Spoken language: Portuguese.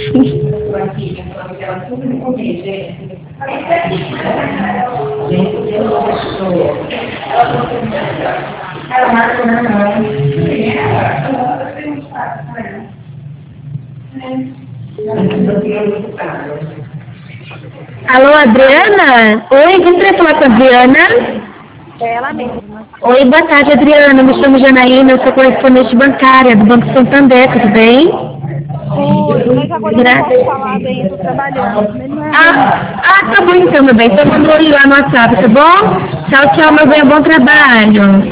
Alô, Adriana? Oi, gostaria de falar com a Adriana? É ela mesma. Oi, boa tarde, Adriana. Me chamo Janaína, eu sou correspondente bancária do Banco Santander, tudo bem? Oi, mas agora eu não posso falar bem, eu tô trabalhando. Mas não é bem. Tá bom então, meu bem. Então, mandou ir lá no WhatsApp, tá bom? Tchau, tchau, meu bem. Bom trabalho.